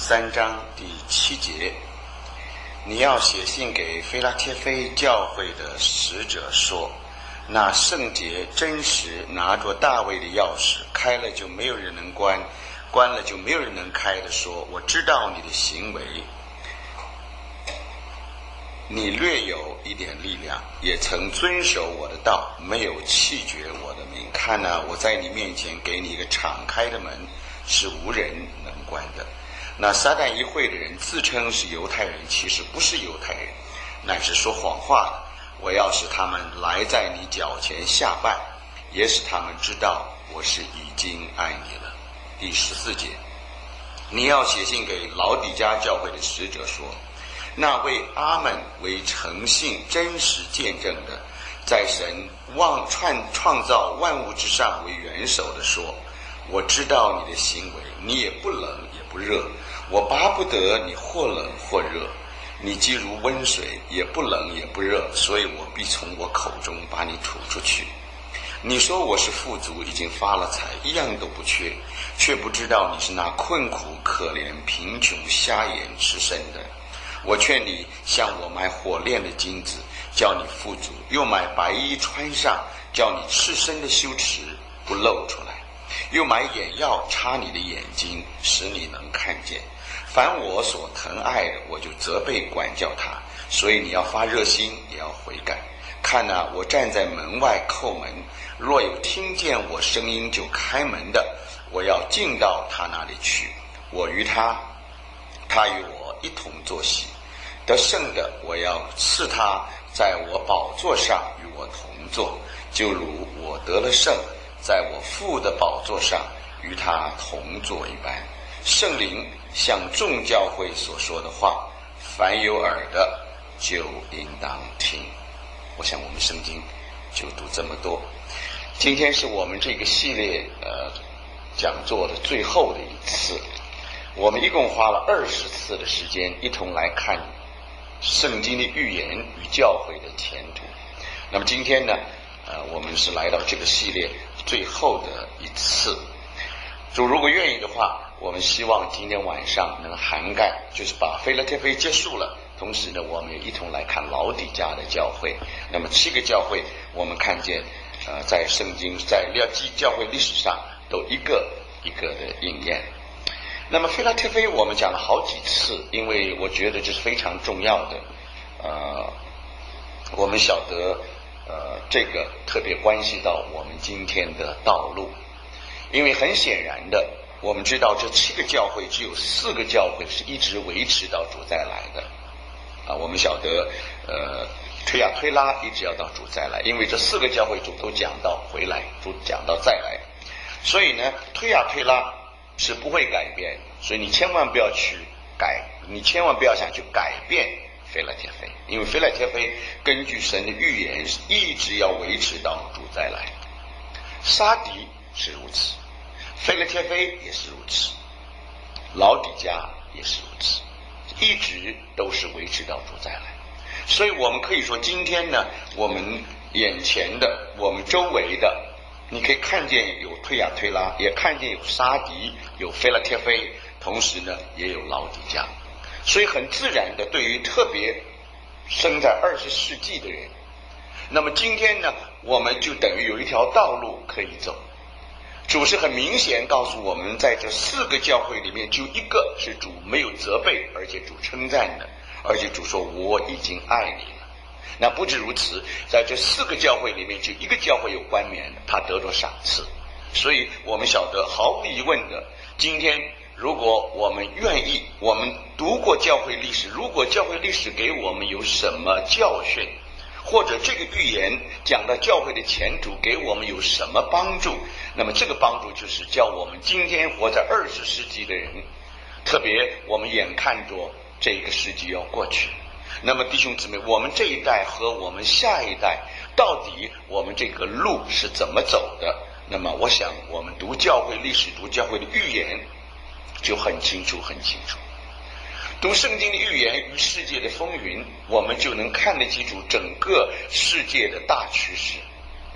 3章第7节，你要写信给腓拉铁非教会的使者说，那圣洁真实拿着大卫的钥匙，开了就没有人能关，关了就没有人能开的说，我知道你的行为，你略有一点力量，也曾遵守我的道，没有弃绝我的名。看啊，我在你面前给你一个敞开的门，是无人能关的。那撒旦一会的人自称是犹太人，其实不是犹太人，乃是说谎话的。我要使他们来在你脚前下拜，也使他们知道我是已经爱你了。第14节，你要写信给老底嘉教会的使者说，那为阿们为诚信真实见证的，在神创造万物之上为元首的说，我知道你的行为，你也不冷也不热，我巴不得你或冷或热，你既如温水，也不冷也不热，所以我必从我口中把你吐出去。你说我是富足，已经发了财，一样都不缺，却不知道你是那困苦可怜贫穷瞎眼吃身的。我劝你向我买火炼的金子，叫你富足，又买白衣穿上，叫你赤身的羞耻不露出来，又买眼药插你的眼睛，使你能看见。凡我所疼爱的，我就责备管教他，所以你要发热心，也要悔改。看啊，我站在门外叩门，若有听见我声音就开门的，我要进到他那里去，我与他，他与我一同坐席。得胜的，我要赐他在我宝座上与我同坐，就如我得了胜，在我父的宝座上与他同坐一般。圣灵向众教会所说的话，凡有耳的就应当听。我想我们圣经就读这么多。今天是我们这个系列讲座的最后的一次，我们一共花了20次的时间，一同来看圣经的预言与教会的前途。那么今天呢，我们是来到这个系列最后的一次。主如果愿意的话，我们希望今天晚上能涵盖，就是把腓拉铁非结束了，同时呢，我们也一同来看老底嘉的教会。那么7个教会，我们看见在圣经在教会历史上都一个一个的应验。那么腓拉铁非我们讲了好几次，因为我觉得这是非常重要的。我们晓得这个特别关系到我们今天的道路，因为很显然的，我们知道这7个教会只有4个教会是一直维持到主再来的。我们晓得推亚推拉一直要到主再来，因为这4个教会主都讲到回来，主讲到再来，所以呢推亚推拉是不会改变，所以你千万不要去改，你千万不要想去改变腓拉铁非，因为腓拉铁非根据神的预言一直要维持到主再来。撒狄是如此，腓拉铁非也是如此，老底嘉也是如此，一直都是维持到主再来。所以我们可以说今天呢，我们眼前的，我们周围的，你可以看见有推亚推拉，也看见有撒狄，有腓拉铁非，同时呢也有老底嘉。所以很自然的，对于特别生在20世纪的人，那么今天呢，我们就等于有一条道路可以走。主是很明显告诉我们，在这4个教会里面，就一个是主没有责备，而且主称赞的，而且主说我已经爱你了。那不止如此，在这4个教会里面，就一个教会有冠冕的，他得着赏赐。所以我们晓得毫无疑问的，今天如果我们愿意，我们读过教会历史，如果教会历史给我们有什么教训，或者这个预言讲到教会的前途给我们有什么帮助，那么这个帮助就是叫我们今天活在20世纪的人，特别我们眼看着这个世纪要过去，那么弟兄姊妹，我们这一代和我们下一代，到底我们这个路是怎么走的？那么我想我们读教会历史，读教会的预言就很清楚很清楚。读圣经的预言与世界的风云，我们就能看得清楚整个世界的大趋势。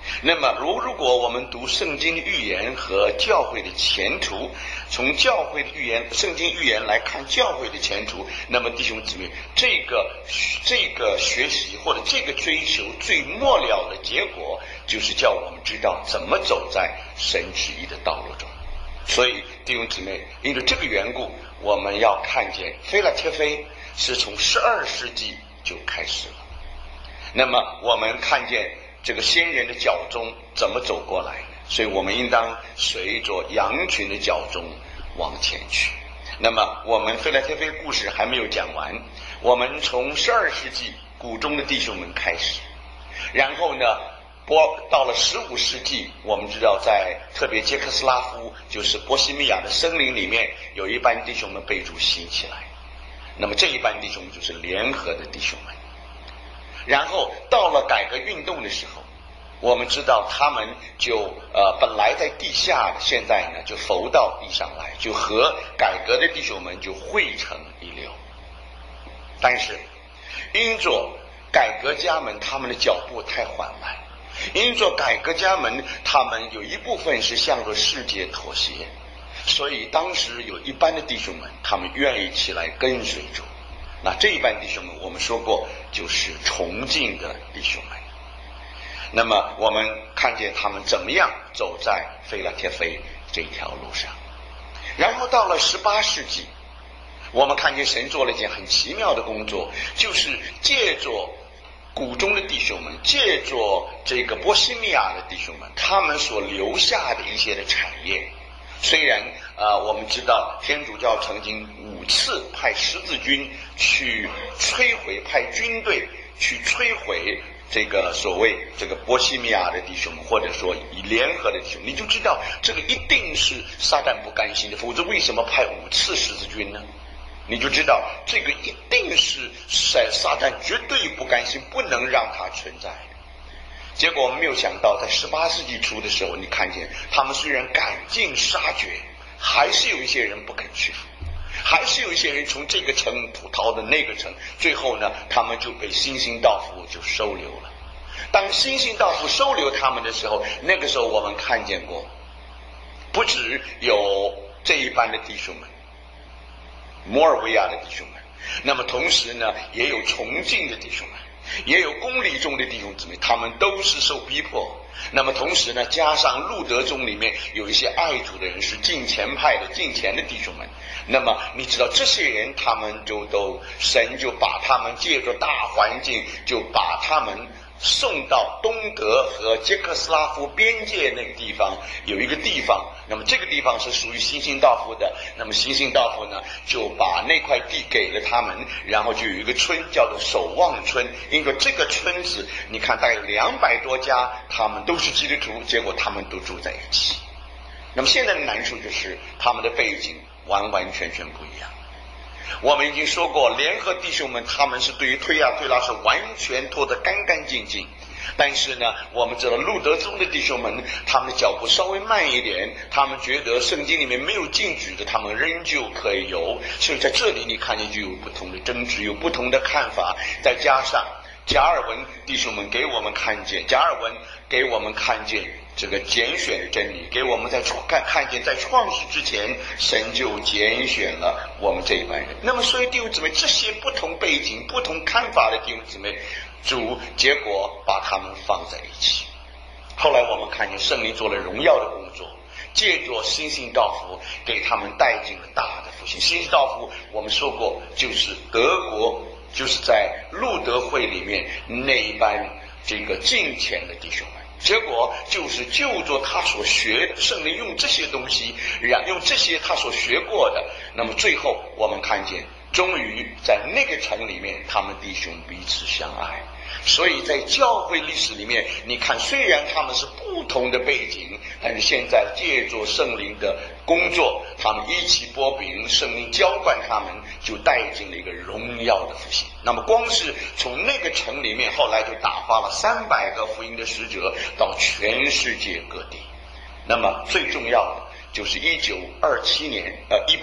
那么如果我们读圣经的预言和教会的前途，从教会的预言、圣经预言来看教会的前途，那么弟兄姊妹，这个学习或者这个追求最末了的结果，就是叫我们知道怎么走在神旨意的道路中。所以弟兄姊妹，因为这个缘故，我们要看见腓拉铁非是从12世纪就开始了。那么我们看见这个先人的脚踪怎么走过来，所以我们应当随着羊群的脚踪往前去。那么我们腓拉铁非故事还没有讲完，我们从12世纪谷中的弟兄们开始，然后呢到了15世纪，我们知道在特别捷克斯拉夫，就是波西米亚的森林里面，有一班弟兄们被主兴起来，那么这一班弟兄就是联合的弟兄们。然后到了改革运动的时候，我们知道他们就本来在地下的，现在呢就浮到地上来，就和改革的弟兄们就汇成一流。但是因着改革家们他们的脚步太缓慢，因着改革家们他们有一部分是向着世界妥协，所以当时有一班的弟兄们他们愿意起来跟随主。那这一班弟兄们我们说过就是崇敬的弟兄们。那么我们看见他们怎么样走在腓拉铁非这条路上。然后到了18世纪，我们看见神做了一件很奇妙的工作，就是借着谷中的弟兄们，借着这个波西米亚的弟兄们，他们所留下的一些的产业。虽然我们知道天主教曾经5次派十字军去摧毁，派军队去摧毁这个所谓这个波西米亚的弟兄们，或者说以联合的弟兄，你就知道这个一定是撒旦不甘心的，否则为什么派5次十字军呢？你就知道这个一定是撒旦绝对不甘心，不能让它存在的。结果我们没有想到，在18世纪初的时候，你看见他们虽然赶尽杀绝，还是有一些人不肯屈服，还是有一些人从这个城逃到那个城，最后呢他们就被新兴道夫就收留了。当新兴道夫收留他们的时候，那个时候我们看见过不只有这一班的弟兄们，摩尔维亚的弟兄们，那么同时呢也有崇敬的弟兄们，也有公理中的弟兄姊妹，他们都是受逼迫。那么同时呢，加上路德宗里面有一些爱主的人，是敬虔派的敬虔的弟兄们。那么你知道这些人，他们就神就把他们借着大环境，就把他们送到东德和捷克斯拉夫边界那个地方，有一个地方，那么这个地方是属于新兴道夫的，那么新兴道夫呢就把那块地给了他们，然后就有一个村叫做守望村。因为这个村子你看大概有200多家，他们都是基督徒，结果他们都住在一起。那么现在的难处就是他们的背景完完全全不一样。我们已经说过，联合弟兄们他们是对于推拉是完全拖得干干净净，但是呢我们知道路德宗的弟兄们他们的脚步稍微慢一点，他们觉得圣经里面没有禁止的，他们仍旧可以有。所以在这里你看见就有不同的争执，有不同的看法。再加上加尔文弟兄们给我们看见，加尔文给我们看见这个拣选的真理，给我们在看见在创世之前神就拣选了我们这一班人。那么所以弟兄姊妹，这些不同背景不同看法的弟兄姊妹，主结果把他们放在一起。后来我们看见圣灵做了荣耀的工作，借着新兴道夫给他们带进了大的复兴。新兴道夫我们说过就是德国，就是在路德会里面那一班这个敬虔的弟兄们，结果就是就着他所学的，圣灵用这些东西，用这些他所学过的，那么最后我们看见终于在那个城里面他们弟兄彼此相爱。所以在教会历史里面，你看虽然他们是不同的背景，但是现在借着圣灵的工作，他们一起擘饼，圣灵浇灌他们，就带进了一个荣耀的复兴。那么光是从那个城里面，后来就打发了300个福音的使者到全世界各地。那么最重要的就是1727年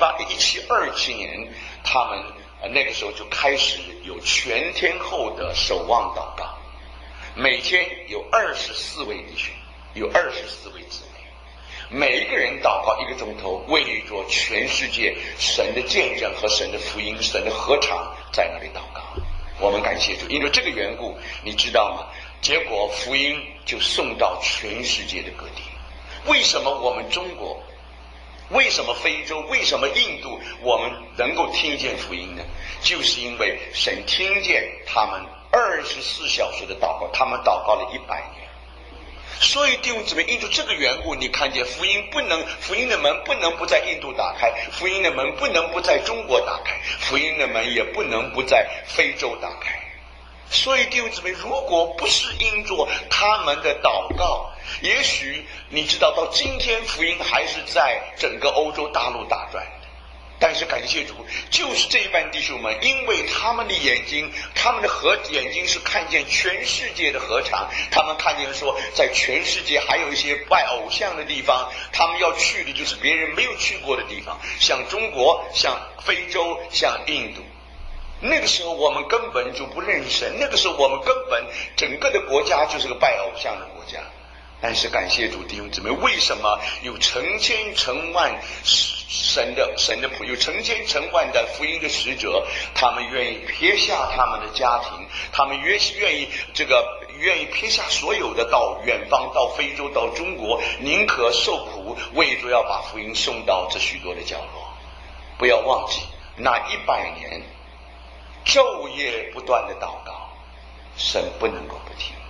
他们那个时候就开始有全天候的守望祷告。 每天有24位弟兄，有24位姊妹，每一个人祷告1个钟头，为着全世界神的见证和神的福音、神的合场在那里祷告。我们感谢主，因为这个缘故，你知道吗？结果福音就送到全世界的各地。为什么我们中国，为什么非洲，为什么印度我们能够听见福音呢？就是因为神听见他们24小时的祷告，他们祷告了100年。所以弟兄姊妹，因着这个缘故，你看见福音的门不能不在印度打开，福音的门不能不在中国打开，福音的门也不能不在非洲打开。所以弟兄姊妹，如果不是因着他们的祷告，也许你知道到今天福音还是在整个欧洲大陆打转的。但是感谢主，就是这一班弟兄们，因为他们的眼睛，他们的眼睛是看见全世界的合场，他们看见说在全世界还有一些拜偶像的地方，他们要去的就是别人没有去过的地方，像中国，像非洲，像印度。那个时候我们根本就不认识神，那个时候我们根本整个的国家就是个拜偶像的国家。但是感谢主弟兄姊妹，为什么有成千成万神的有成千成万的福音的使者，他们愿意撇下他们的家庭，他们愿意撇下所有的到远方，到非洲，到中国，宁可受苦，为着要把福音送到这许多的角落。不要忘记那100年昼夜不断的祷告，神不能够不听。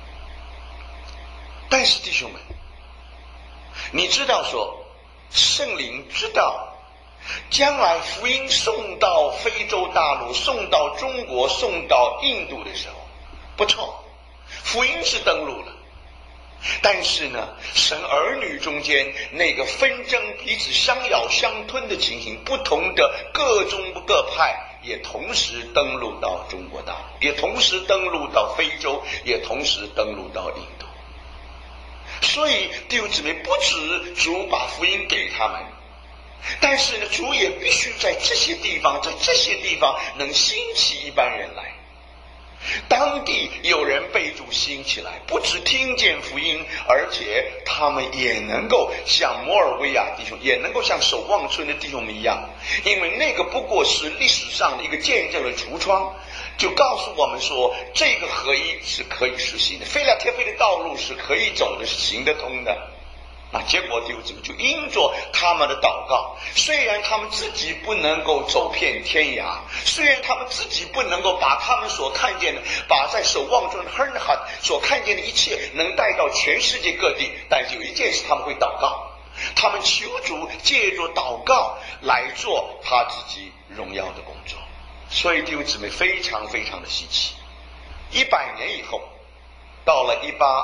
但是弟兄们，你知道说圣灵知道将来福音送到非洲大陆，送到中国，送到印度的时候，不错，福音是登陆了。但是呢，神儿女中间那个纷争，彼此相咬相吞的情形，不同的各宗各派也同时登陆到中国大陆，也同时登陆到非洲，也同时登陆到印度。所以弟兄姊妹，不止主把福音给他们，但是呢，主也必须在这些地方能兴起一般人来。当地有人被主兴起来，不只听见福音，而且他们也能够像摩尔维亚弟兄，也能够像守望村的弟兄们一样，因为那个不过是历史上的一个见证的橱窗，就告诉我们说这个合一是可以实行的，腓拉铁非的道路是可以走的，是行得通的。那结果弟兄姊妹就因着他们的祷告，虽然他们自己不能够走遍天涯，虽然他们自己不能够把他们所看见的，把在守望中的亨哈所看见的一切能带到全世界各地，但是有一件事他们会祷告，他们求主借着祷告来做他自己荣耀的工作。所以弟兄姊妹非常非常的稀奇，100年以后，到了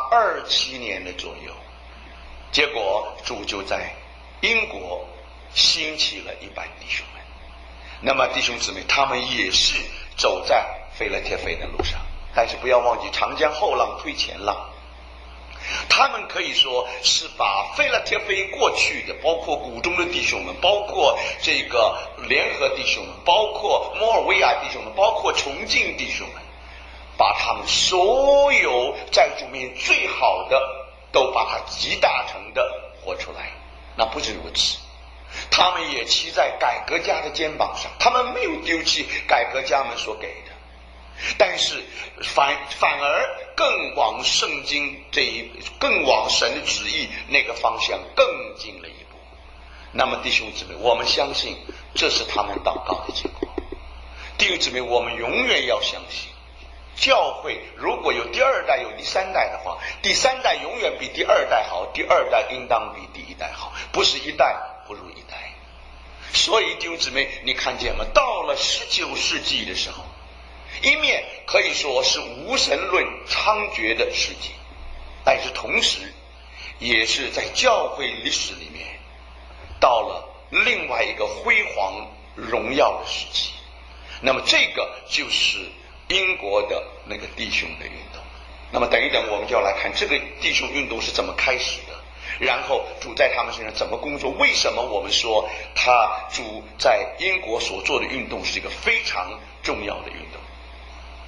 1827年的左右，结果主就在英国兴起了一班弟兄们。那么弟兄姊妹，他们也是走在腓拉铁非的路上，但是不要忘记长江后浪推前浪，他们可以说是把腓拉铁非过去的，包括谷中的弟兄们，包括这个联合弟兄们，包括摩尔维亚弟兄们，包括崇敬弟兄们，把他们所有在主面最好的都把它集大成的活出来。那不止如此，他们也骑在改革家的肩膀上，他们没有丢弃改革家们所给的，但是反而更往圣经更往神的旨意那个方向更进了一步。那么弟兄姊妹，我们相信这是他们祷告的结果。弟兄姊妹，我们永远要相信，教会如果有第二代有第三代的话，第三代永远比第二代好，第二代应当比第一代好，不是一代不如一代。所以弟兄姊妹，你看见吗？到了19世纪的时候，一面可以说是无神论猖獗的世纪，但是同时也是在教会历史里面到了另外一个辉煌荣耀的时期。那么这个就是英国的那个弟兄的运动。那么等一等，我们就要来看这个弟兄运动是怎么开始的，然后主在他们身上怎么工作，为什么我们说主在英国所做的运动是一个非常重要的运动。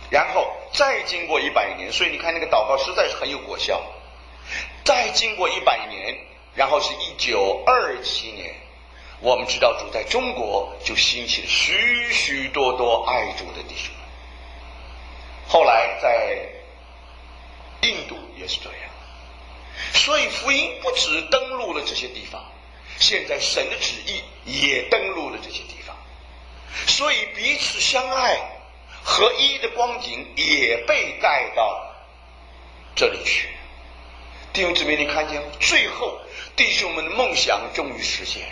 然后再经过100年，所以你看那个祷告实在是很有果效。再经过100年，然后是1927年，我们知道主在中国就兴起了许许多多爱主的弟兄们。后来在印度也是这样，所以福音不只登陆了这些地方，现在神的旨意也登陆了这些地方，所以彼此相爱合一的光景也被带到这里去。弟兄姊妹，你看见吗？最后弟兄们的梦想终于实现了。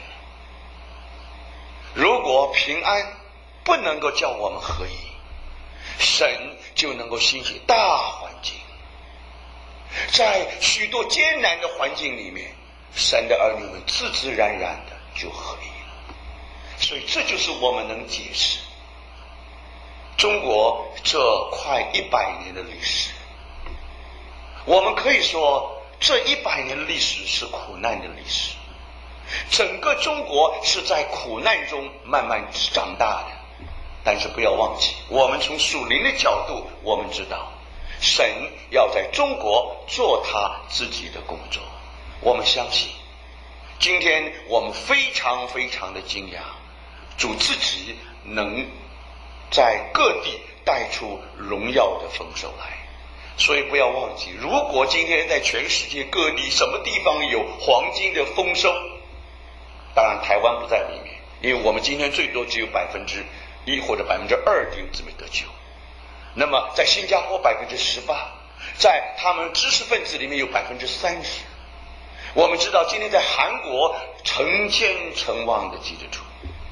如果平安不能够叫我们合一，神就能够兴起大环境，在许多艰难的环境里面，神的儿女们自自然然的就合一了。所以这就是我们能解释中国这快100年的历史。我们可以说这100年的历史是苦难的历史，整个中国是在苦难中慢慢长大的。但是不要忘记，我们从属灵的角度，我们知道神要在中国做他自己的工作。我们相信今天我们非常非常的惊讶，主自己能在各地带出荣耀的丰收来。所以不要忘记，如果今天在全世界各地什么地方有黄金的丰收，当然台湾不在里面，因为我们今天最多只有1%或者2%弟兄姊妹得救。那么在新加坡18%，在他们知识分子里面有30%。我们知道今天在韩国成千成万的基督徒，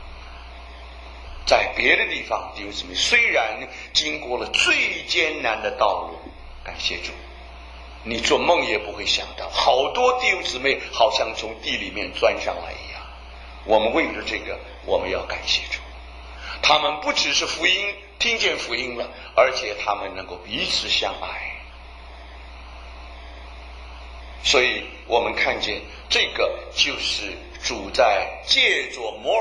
在别的地方弟兄姊妹虽然经过了最艰难的道路，感谢主，你做梦也不会想到，好多弟兄姊妹好像从地里面钻上来一样。我们为了这个，我们要感谢主。他们不只是福音听见福音了，而且他们能够彼此相爱。所以我们看见这个就是主在借着摩尔